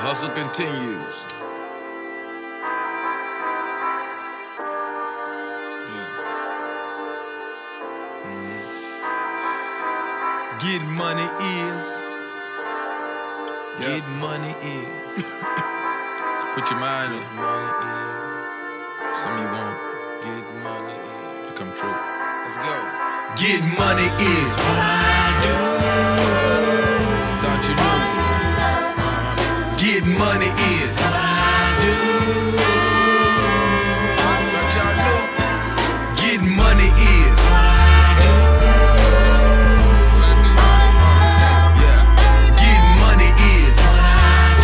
hustle continues. Getting money is. Getting money is. Put your mind in. Money is. Something you want. Getting money is. To come true. Let's go. Getting money is what I do. Thought you knew. Getting money is what I do. Thought y'all knew. Getting money is what I do. Yeah. Getting money is what I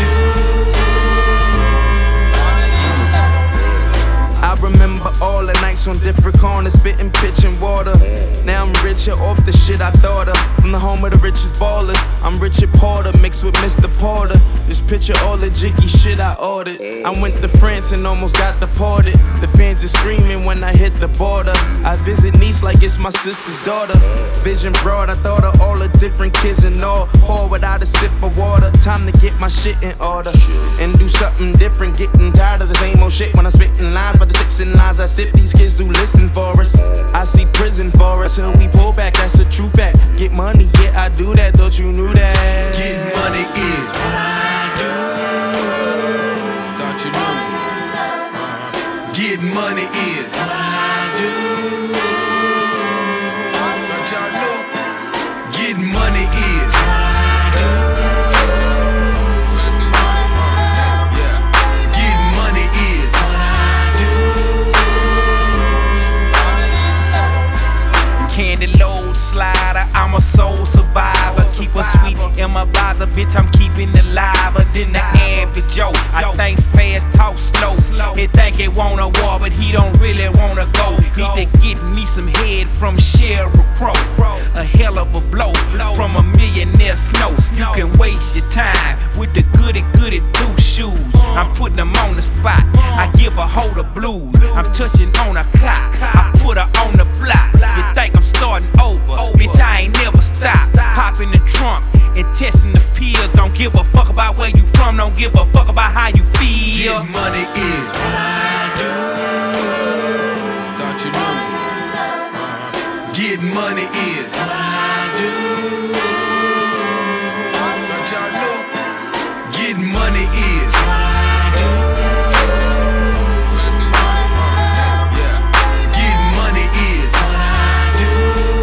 do. I remember all the nights on different corners, spitting pitch and water. Now I'm richer off the shit I thought of. From the home of the richest ballers, I'm Richard Porter mixed with Mr. Porter. Just picture all the jiggy shit I ordered. I went to France and almost got deported. The fans are screaming when I hit the border. I visit Nice like it's my sister's daughter. Vision broad, I thought of all the different kids and all. Pour without a sip of water. Time to get my shit in order and do something different. Getting tired of the same old shit when I'm spitting lines. But the 6 and 9s I sip, these kids do listen for us. I see prison for us and we pull back, that's a true fact. Get money, yeah, I do that, thought you knew that. Getting money is what I do. Thought you knew. Getting money is what I do. Thought y'all knew. Getting money is what I do. Yeah. Getting money is what I do. Candy load slider, I'm a soul survivor. Keep a sweet in my visor, bitch, I'm keeping it liver than the average Joe. I think fast, talk slow. He think he want a war, but he don't really wanna go. Need to get me some head from Sheryl Crow. A hell of a blow from a millionaire snow. You can waste your time with the goody two shoes. I'm putting them on the spot. I give a hoe the blues. I'm touching on a clock. I put her on the block. You think I'm starting over? Bitch, I ain't never stopped. Pop in the trunk and testing the pills. Don't give a fuck about where you from. Don't give a fuck about how you feel. Getting money is what I do. Thought you knew. Getting money is what I do. Thought y'all knew. Getting money is what I do. Yeah. Getting money is what I do.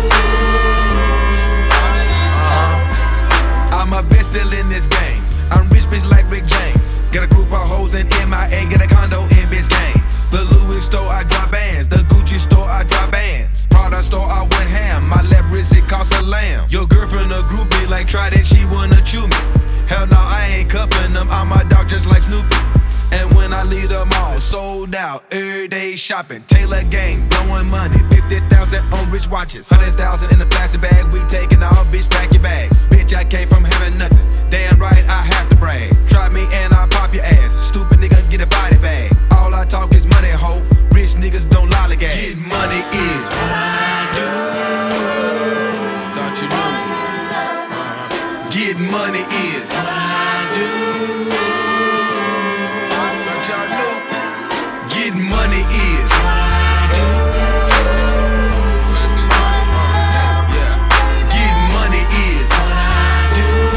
I'm a best still in this game. I'm rich bitch like Rick James. Got a group of hoes in MIA, get a condo in Biscayne. The Louis store I drop bands, the Gucci store I drop bands. Prada store I went ham, my left wrist it cost a lamb. Your girlfriend a groupie like Trident, she wanna chew me. Hell no, I ain't cuffing them, I'm a dog just like Snoopy. And when I leave the mall, sold out, every day shopping. Taylor gang, blowing money, 50,000 on rich watches, 100,000 in a plastic bag. We taking off, bitch, pack your bags. Bitch, I came from having nothing. Damn right, I have to brag. Try me and I pop your ass. Stupid nigga, get a body bag. All I talk is money, ho. Rich niggas don't lollygag. Getting money is what I do. Thought you knew. Getting money is what I do. Thought y'all knew. Getting money is what I do. Yeah. Getting money is what I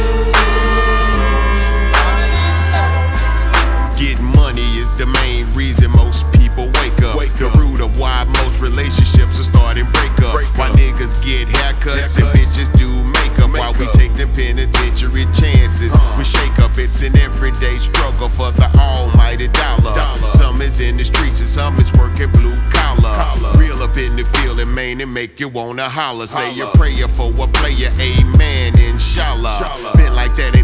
do. Getting money is the main reason most people wake up. The root of why most relationships are starting breakup. Why niggas get haircuts and bitches do makeup. While we take them penitentiary chances. We shake up, it's an everyday struggle for the almighty dollar. Some is in the streets and some is working blue collar. Real up in the field and Maine and make you wanna holler. Say a prayer for a player, amen, inshallah. Been like that